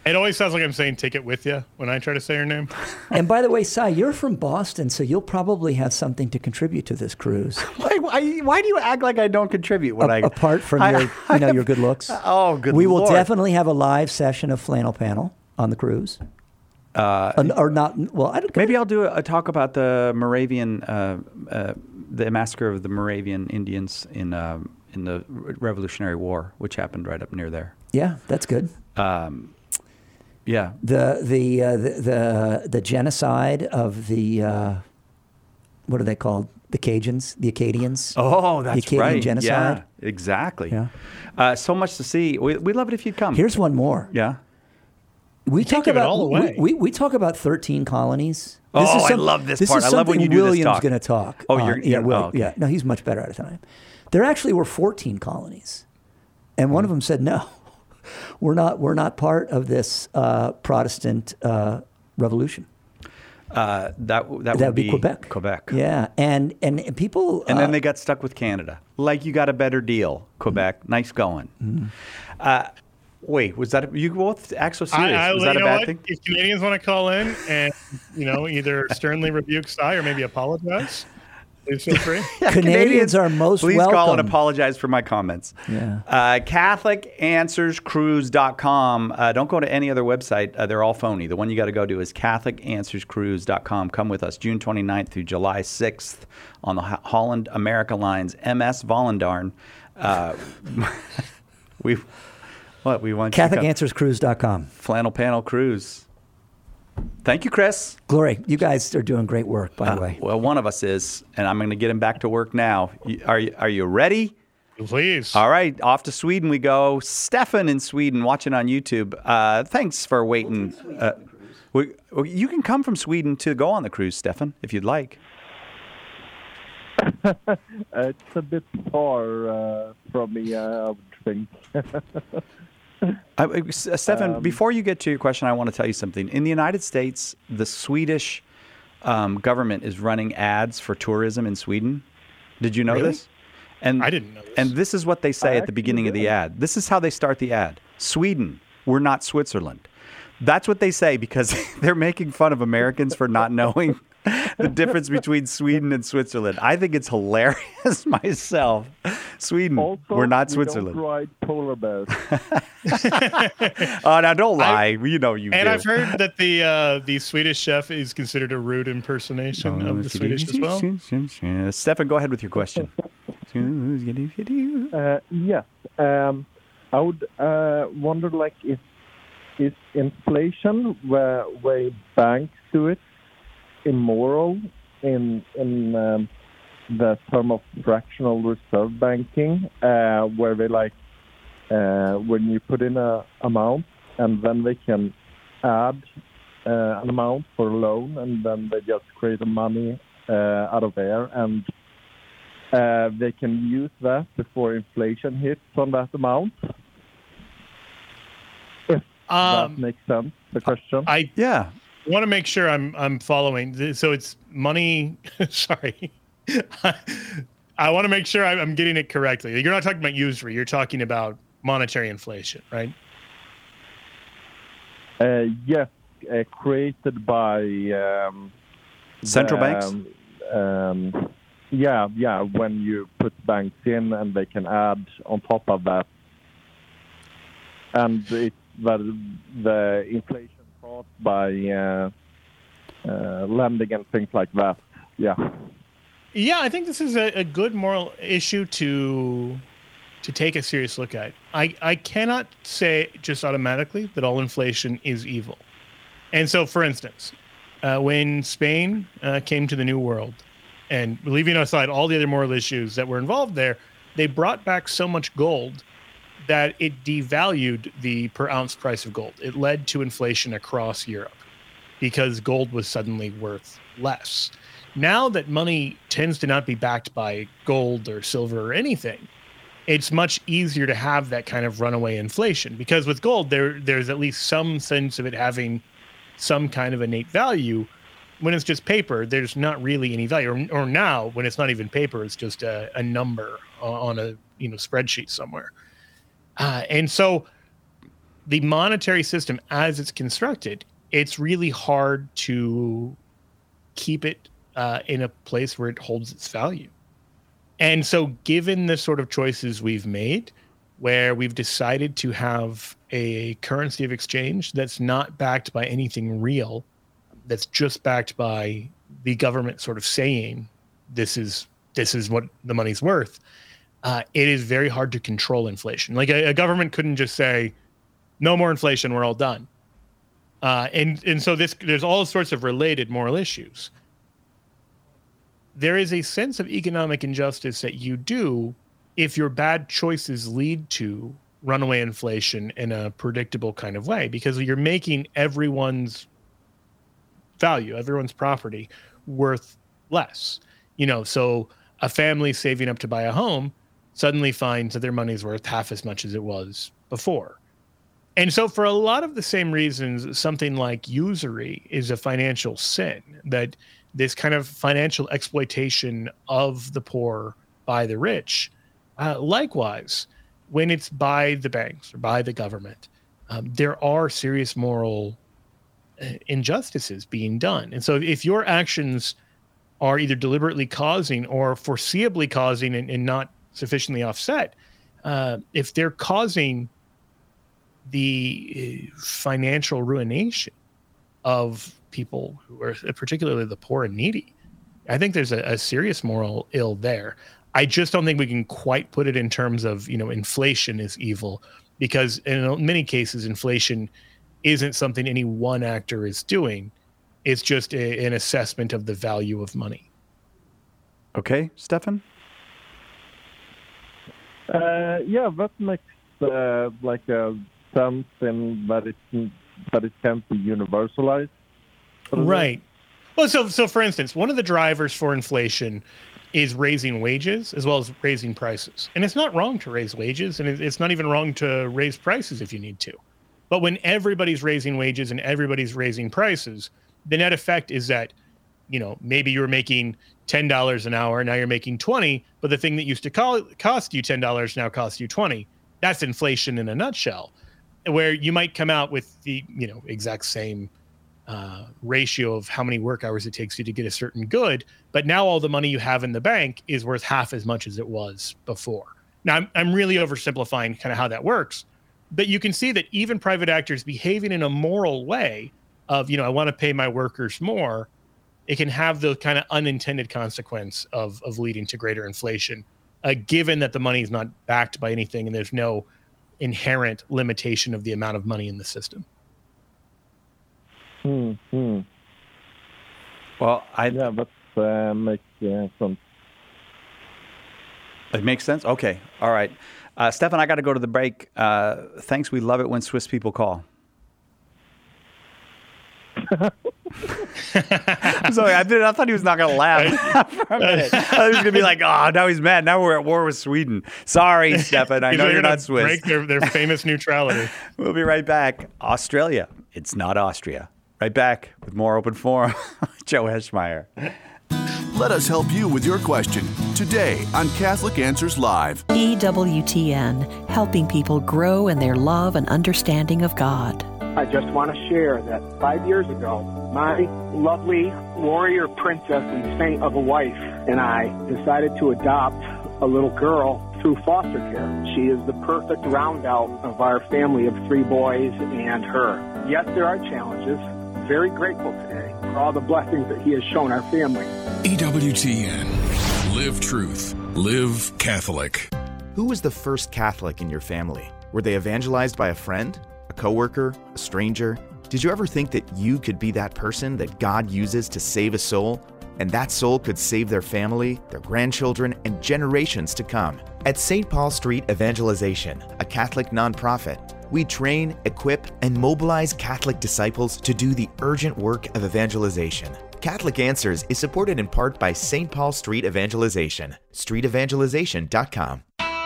It always sounds like I'm saying "take it with you" when I try to say her name. And by the way, Cy, you're from Boston, so you'll probably have something to contribute to this cruise. Why, why, why do you act like I don't contribute when A- I apart from I- your, you I know, have- your good looks? Oh, good We will Lord. definitely have a live session of Flannel Panel on the cruise. Uh, or not? Well, I don't. Maybe I'll do a, a talk about the Moravian, uh, uh, the massacre of the Moravian Indians in uh, in the Revolutionary War, which happened right up near there. Yeah, that's good. Um, yeah. The the uh, the, the the genocide of the uh, what are they called? The Cajuns, the Acadians. Oh, that's the Acadian right. genocide. Yeah, exactly. Yeah. Uh, so much to see. We, we'd love it if you'd come. Here's one more. Yeah. We You can't talk give it about all we, away. we, we talk about thirteen colonies. Oh, I love this part. Is I love when something you do this William's talk. going to talk. Oh, on. you're- yeah, you're- Will, oh, okay. yeah. No, he's much better at it than I am. There actually were fourteen colonies, and one of them said, "No, we're not. We're not part of this uh, Protestant uh, revolution." Uh, that that, That would be Quebec. Quebec. Yeah, and and people. And uh, then they got stuck with Canada. Like, you got a better deal, Quebec. Nice going. Mm-hmm. Uh, wait, was that you both act so serious? I, I, was you that a know bad what? thing? If Canadians want to call in and you know either sternly rebuke Cy or maybe apologize, please feel free. Canadians are most Please call and welcome. apologize for my comments. Yeah. Uh, Catholic Answers Cruise dot com. Uh, don't go to any other website. Uh, they're all phony. The one you got to go to is Catholic Answers Cruise dot com. Come with us June twenty-ninth through July sixth on the Ho- Holland America Lines M S Volendam. Uh, we what we want you to Catholic come. Answers Cruise dot com. Flannel Panel Cruise. Thank you, Chris. Glory, you guys are doing great work, by Uh, the way. Well, one of us is, and I'm going to get him back to work now. You- Are you, are you ready? Please. All right, off to Sweden we go. Stefan in Sweden, watching on YouTube. Uh, thanks for waiting. Uh, we, you can come from Sweden to go on the cruise, Stefan, if you'd like. It's a bit far uh, from me, I would think. Uh, S- Stefan, Um, before you get to your question, I want to tell you something. In the United States, the Swedish um, government is running ads for tourism in Sweden. Did you know Really? this? And I didn't know this. And this is what they say I at the beginning of the actually ad. This is how they start the ad. Sweden, we're not Switzerland. That's what they say because they're making fun of Americans for not knowing the difference between Sweden and Switzerland. I think it's hilarious myself. Sweden, Also, we're not we Switzerland. don't ride polar bears. Oh, now don't lie. you know you And do. I've heard that the uh, the Swedish chef is considered a rude impersonation of the Swedish as well. Uh, Stefan, go ahead with your question. Uh, yes. Um, I would uh, wonder, like, if is inflation where where banks do it immoral in in um, the term of fractional reserve banking, uh, where they like uh, when you put in a amount and then they can add uh, an amount for a loan and then they just create the money uh, out of air and uh, they can use that before inflation hits on that amount. Um, that makes sense. The question. I yeah. want to make sure I'm I'm following. So it's money. Sorry, I want to make sure I'm I'm getting it correctly. You're not talking about usury. You're talking about monetary inflation, right? Uh, yes, uh, created by um, Central the, banks? Um, um, yeah, yeah. When you put banks in, and they can add on top of that, and it's the, the inflation caused by uh, uh, lending and things like that. Yeah. Yeah, I think this is a, a good moral issue to to take a serious look at. I, I cannot say just automatically that all inflation is evil. And so, for instance, uh, when Spain uh, came to the New World, and leaving aside all the other moral issues that were involved there, they brought back so much gold that it devalued the per ounce price of gold. It led to inflation across Europe because gold was suddenly worth less. Now that money tends to not be backed by gold or silver or anything, it's much easier to have that kind of runaway inflation because with gold, there there's at least some sense of it having some kind of innate value. When it's just paper, there's not really any value. Or, or now, when it's not even paper, it's just a, a number on a you know spreadsheet somewhere. Uh, and so the monetary system as it's constructed, it's really hard to keep it uh, in a place where it holds its value. And so given the sort of choices we've made, where we've decided to have a currency of exchange that's not backed by anything real, that's just backed by the government sort of saying this is this is what the money's worth, uh, it is very hard to control inflation. Like a, a government couldn't just say, no more inflation, we're all done. Uh, and, and so this there's all sorts of related moral issues. There is a sense of economic injustice that you do if your bad choices lead to runaway inflation in a predictable kind of way, because you're making everyone's value, everyone's property worth less. You know, so a family saving up to buy a home suddenly finds that their money's worth half as much as it was before. And so for a lot of the same reasons, something like usury is a financial sin, that this kind of financial exploitation of the poor by the rich. Uh, likewise, when it's by the banks or by the government, um, there are serious moral injustices being done. And so if your actions are either deliberately causing or foreseeably causing and, and not sufficiently offset, uh, if they're causing the financial ruination of people who are particularly the poor and needy, I think there's a, a serious moral ill there. I just don't think we can quite put it in terms of, you know, inflation is evil, because in many cases, inflation isn't something any one actor is doing. It's just a, an assessment of the value of money. Okay, Stefan? Uh, yeah, that makes uh, like a sense in that it, that it can be universalized. Right. Well, so so for instance, one of the drivers for inflation is raising wages as well as raising prices. And it's not wrong to raise wages, and it's not even wrong to raise prices if you need to. But when everybody's raising wages and everybody's raising prices, the net effect is that, you know, maybe you were making ten dollars an hour, now you're making twenty, but the thing that used to call, cost you ten dollars now costs you twenty. That's inflation in a nutshell, where you might come out with the, you know, exact same uh, ratio of how many work hours it takes you to get a certain good, but now all the money you have in the bank is worth half as much as it was before. Now, I'm, I'm really oversimplifying kind of how that works, but you can see that even private actors behaving in a moral way of, you know, I want to pay my workers more, it can have the kind of unintended consequence of, of leading to greater inflation, uh, given that the money is not backed by anything and there's no inherent limitation of the amount of money in the system. Hmm. hmm. Well, I yeah, that uh, makes uh, sense. It makes sense. Okay, all right, uh, Stefan, I got to go to the break. Uh, thanks. We love it when Swiss people call. Sorry, I did. I thought he was not going to laugh for a minute. I thought he was going to be like, "Oh, now he's mad. Now we're at war with Sweden." Sorry, Stefan. I know you're not Swiss. Break their, their famous neutrality. We'll be right back. Australia. It's not Austria. Right back with more Open Forum. Joe Heschmeyer. Let us help you with your question today on Catholic Answers Live. E W T N, helping people grow in their love and understanding of God. I just want to share that five years ago, my lovely warrior princess and saint of a wife and I decided to adopt a little girl through foster care. She is the perfect round out of our family of three boys and her. Yes, there are challenges. Very grateful today for all the blessings that he has shown our family. E W T N. Live truth. Live Catholic. Who was the first Catholic in your family? Were they evangelized by a friend, a coworker, a stranger? Did you ever think that you could be that person that God uses to save a soul? And that soul could save their family, their grandchildren, and generations to come. At Saint Paul Street Evangelization, a Catholic nonprofit, we train, equip, and mobilize Catholic disciples to do the urgent work of evangelization. Catholic Answers is supported in part by Saint Paul Street Evangelization, street evangelization dot com.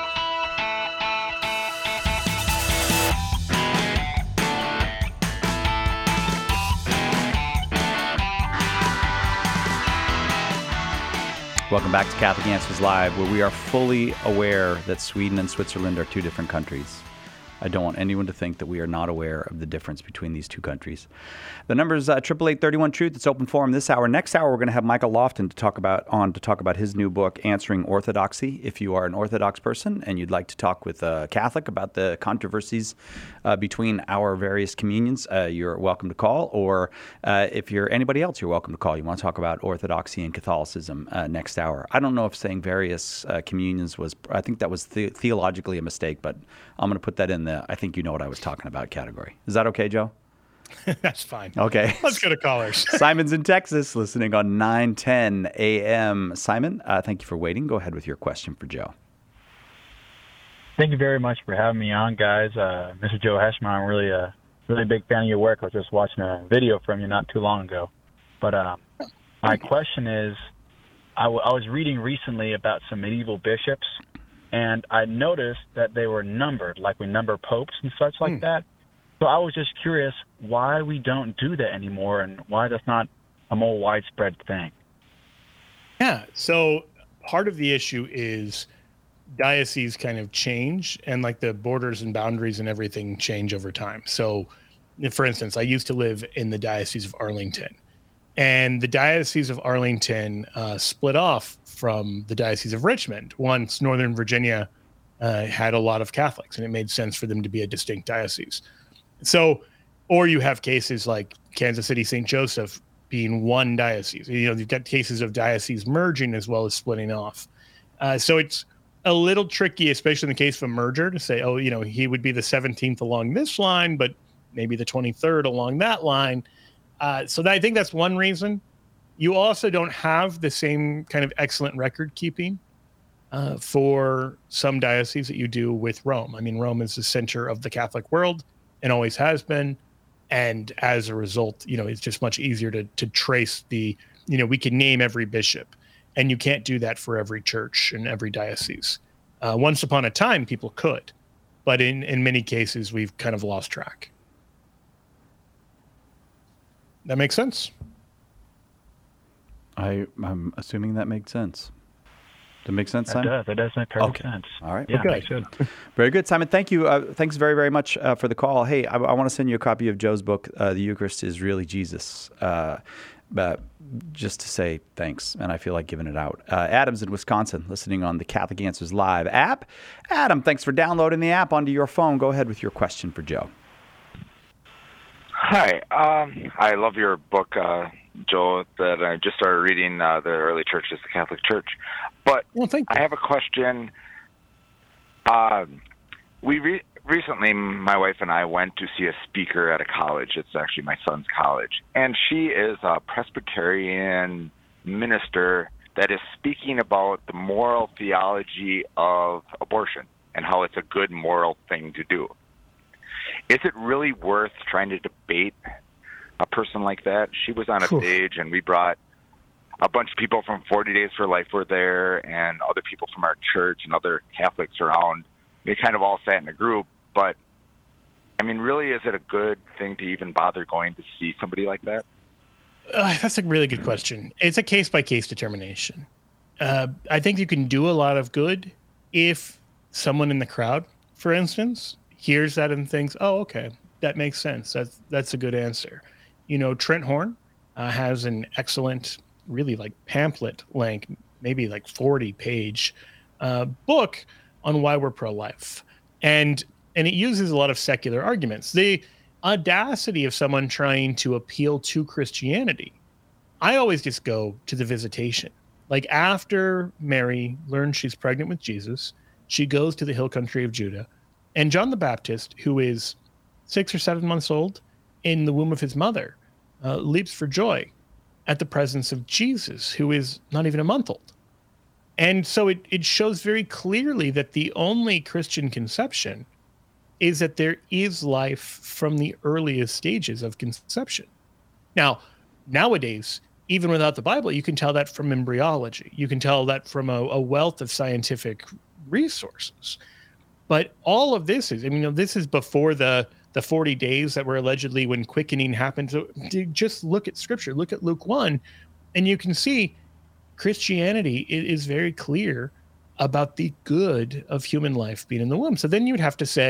Welcome back to Catholic Answers Live, where we are fully aware that Sweden and Switzerland are two different countries. I don't want anyone to think that we are not aware of the difference between these two countries. The number is uh, eight eight eight, three one, truth. It's open forum this hour. Next hour, we're going to have Michael Lofton to talk about on to talk about his new book, Answering Orthodoxy. If you are an Orthodox person and you'd like to talk with a Catholic about the controversies uh, between our various communions, uh, you're welcome to call. Or uh, if you're anybody else, you're welcome to call. You want to talk about Orthodoxy and Catholicism uh, next hour. I don't know if saying various uh, communions was, I think that was the- theologically a mistake, but I'm going to put that in the I think you know what I was talking about category. Is that okay, Joe? That's fine. Okay. Let's go to callers. Simon's in Texas, listening on nine ten A M. Simon, uh, thank you for waiting. Go ahead with your question for Joe. Thank you very much for having me on, guys. Uh, Mister Joe Heschman, I'm really a really big fan of your work. I was just watching a video from you not too long ago. But um, my question is, I, w- I was reading recently about some medieval bishops, and I noticed that they were numbered, like we number popes and such like hmm. that. So I was just curious why we don't do that anymore and why that's not a more widespread thing. Yeah. So part of the issue is dioceses kind of change, and like the borders and boundaries and everything change over time. So for instance, I used to live in the Diocese of Arlington, and the Diocese of Arlington uh, split off from the Diocese of Richmond once Northern Virginia uh, had a lot of Catholics, and it made sense for them to be a distinct diocese. So, or you have cases like Kansas City Saint Joseph being one diocese. You know, you've got cases of dioceses merging as well as splitting off. Uh, so it's a little tricky, especially in the case of a merger, to say, oh, you know, he would be the seventeenth along this line, but maybe the twenty-third along that line. Uh, so that, I think that's one reason. You also don't have the same kind of excellent record keeping uh, for some dioceses that you do with Rome. I mean, Rome is the center of the Catholic world and always has been. And as a result, you know, it's just much easier to to trace the, you know, we can name every bishop, and you can't do that for every church and every diocese. Uh, once upon a time, people could, but in, in many cases, we've kind of lost track. That makes sense? I, I'm assuming that makes sense. Does it make sense, Simon? It does. It does make perfect okay. sense. All right. Yeah, okay. good. Very good, Simon. Thank you. Uh, thanks very, very much uh, for the call. Hey, I, I want to send you a copy of Joe's book, uh, The Eucharist is Really Jesus, uh, but just to say thanks, and I feel like giving it out. Uh, Adam's in Wisconsin, listening on the Catholic Answers Live app. Adam, thanks for downloading the app onto your phone. Go ahead with your question for Joe. Hi. Um, I love your book, uh, Joe, that I just started reading, uh, The Early Church is the Catholic Church. But well, thank you. I have a question. Uh, we re- recently, my wife and I went to see a speaker at a college. It's actually my son's college. And she is a Presbyterian minister that is speaking about the moral theology of abortion and how it's a good moral thing to do. Is it really worth trying to debate a person like that? She was on a Oof. stage, and we brought a bunch of people from forty Days for Life were there, and other people from our church and other Catholics around. We kind of all sat in a group, but, I mean, really, is it a good thing to even bother going to see somebody like that? Uh, that's a really good question. It's a case-by-case determination. Uh, I think you can do a lot of good if someone in the crowd, for instance, hears that and thinks, oh, okay, that makes sense. That's, that's a good answer. You know, Trent Horn uh, has an excellent, really like pamphlet length, maybe like forty page uh, book on why we're pro-life. And, and it uses a lot of secular arguments. The audacity of someone trying to appeal to Christianity, I always just go to the visitation. Like after Mary learns she's pregnant with Jesus, she goes to the hill country of Judah, and John the Baptist, who is six or seven months old in the womb of his mother, uh, leaps for joy at the presence of Jesus, who is not even a month old. And so it, it shows very clearly that the only Christian conception is that there is life from the earliest stages of conception. Now, nowadays, even without the Bible, you can tell that from embryology. You can tell that from a, a wealth of scientific resources. But all of this is, I mean, you know, this is before the, the forty days that were allegedly when quickening happened. So just look at Scripture, look at Luke one, and you can see Christianity is very clear about the good of human life being in the womb. So then you'd have to say,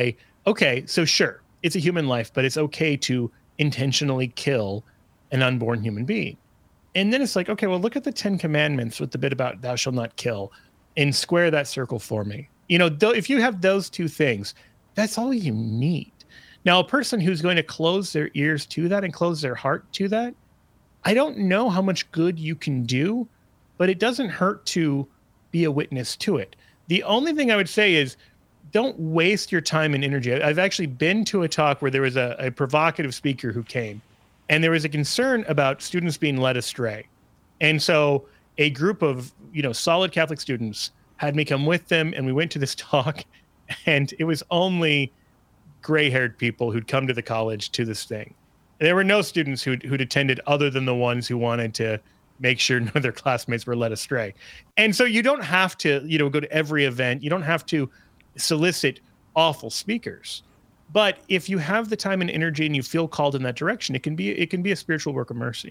okay, so sure, it's a human life, but it's okay to intentionally kill an unborn human being. And then it's like, okay, well, look at the Ten Commandments with the bit about thou shalt not kill and square that circle for me. You know, th- if you have those two things, that's all you need. Now, a person who's going to close their ears to that and close their heart to that, I don't know how much good you can do, but it doesn't hurt to be a witness to it. The only thing I would say is don't waste your time and energy. I've actually been to a talk where there was a, a provocative speaker who came, and there was a concern about students being led astray. And so a group of, you know, solid Catholic students had me come with them, and we went to this talk, and it was only gray-haired people who'd come to the college to this thing. There were no students who'd, who'd attended other than the ones who wanted to make sure none of their classmates were led astray. And so you don't have to, you know, go to every event. You don't have to solicit awful speakers. But if you have the time and energy and you feel called in that direction, it can be it can be a spiritual work of mercy.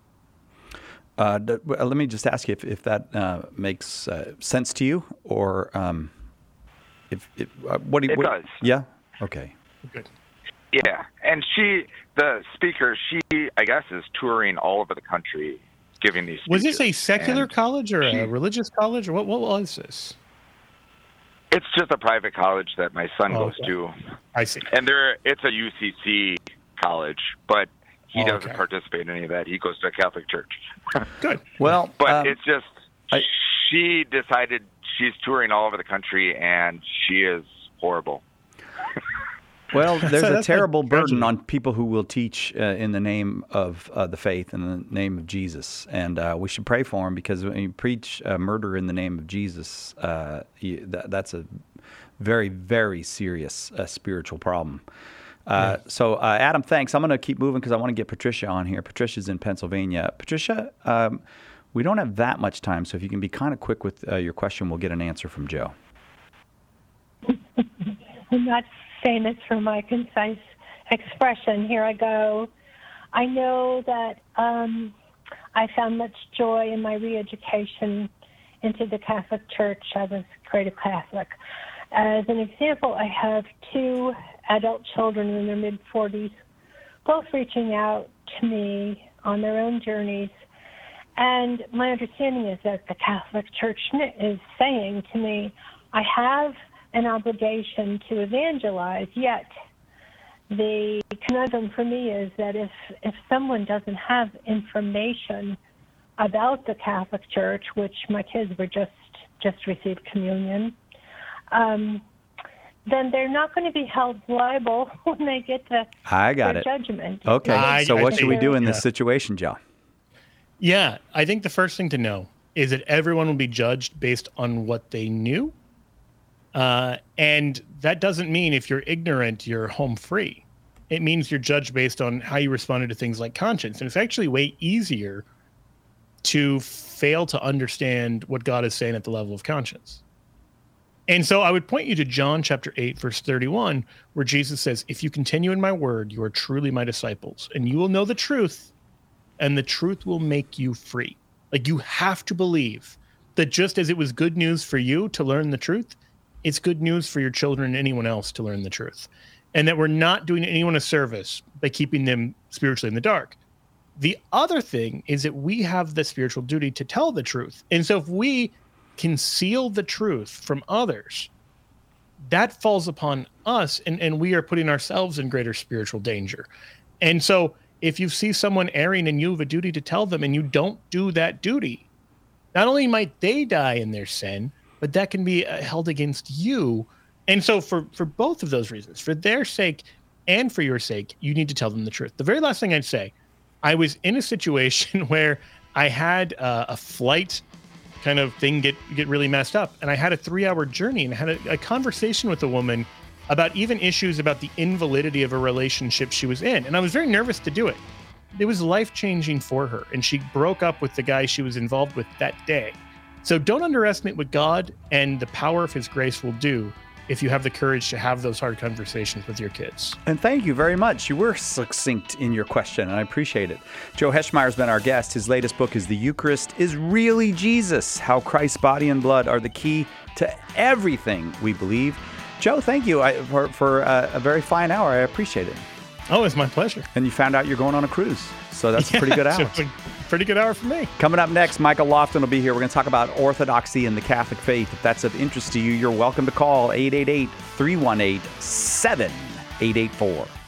Uh, d- well, let me just ask you if, if that uh, makes uh, sense to you, or um, if, if uh, what do you? It what, does. Yeah. Okay. Good. Yeah, and she, the speaker, she, I guess, is touring all over the country giving these speeches. Was this a secular And college or she- a religious college, or what? What was this? It's just a private college that my son Oh, goes okay. to. I see. And there, it's a U C C college, but he Oh, doesn't okay. participate in any of that. He goes to a Catholic church. Good. Well, but um, it's just she decided she's touring all over the country, and she is horrible. Well, there's So a that's terrible like burden tragedy. on people who will teach uh, in the name of uh, the faith, in the name of Jesus. And uh, we should pray for them, because when you preach uh, murder in the name of Jesus, uh, you, that, that's a very, very serious uh, spiritual problem. Uh, So, uh, Adam, thanks. I'm going to keep moving because I want to get Patricia on here. Patricia's in Pennsylvania. Patricia, um, we don't have that much time, so if you can be kind of quick with uh, your question, we'll get an answer from Joe. I'm not famous for my concise expression. Here I go. I know that um, I found much joy in my re-education into the Catholic Church. I was creative Catholic. As an example, I have two adult children in their mid-forties, both reaching out to me on their own journeys. And my understanding is that the Catholic Church is saying to me, I have an obligation to evangelize, yet the conundrum for me is that if, if someone doesn't have information about the Catholic Church, which my kids were just, just received communion, um, then they're not going to be held liable when they get to I got their it. judgment. Okay. I- so I what should we think- do in this yeah. situation, Joe? Yeah, I think the first thing to know is that everyone will be judged based on what they knew. Uh, and that doesn't mean if you're ignorant, you're home free. It means you're judged based on how you responded to things like conscience. And it's actually way easier to fail to understand what God is saying at the level of conscience. And so I would point you to John chapter eight, verse thirty-one, where Jesus says, if you continue in my word, you are truly my disciples, and you will know the truth, and the truth will make you free. Like, you have to believe that just as it was good news for you to learn the truth, it's good news for your children and anyone else to learn the truth. And that we're not doing anyone a service by keeping them spiritually in the dark. The other thing is that we have the spiritual duty to tell the truth. And so if we conceal the truth from others, that falls upon us, and, and we are putting ourselves in greater spiritual danger. And so if you see someone erring and you have a duty to tell them and you don't do that duty, not only might they die in their sin, but that can be uh, held against you. And so for, for both of those reasons, for their sake and for your sake, you need to tell them the truth. The very last thing I'd say, I was in a situation where I had uh, a flight kind of thing get, get really messed up. And I had a three hour journey and I had a, a conversation with a woman about even issues about the invalidity of a relationship she was in. And I was very nervous to do it. It was life-changing for her. And she broke up with the guy she was involved with that day. So don't underestimate what God and the power of his grace will do if you have the courage to have those hard conversations with your kids. And thank you very much. You were succinct in your question, and I appreciate it. Joe Heschmeyer's been our guest. His latest book is The Eucharist is Really Jesus, How Christ's Body and Blood Are the Key to Everything We Believe. Joe, thank you I, for, for uh, a very fine hour. I appreciate it. Oh, it's my pleasure. And you found out you're going on a cruise. So that's yeah, a pretty good hour. It's a pretty good hour for me. Coming up next, Michael Lofton will be here. We're going to talk about orthodoxy and the Catholic faith. If that's of interest to you, you're welcome to call eight eight eight, three one eight, seven eight eight four.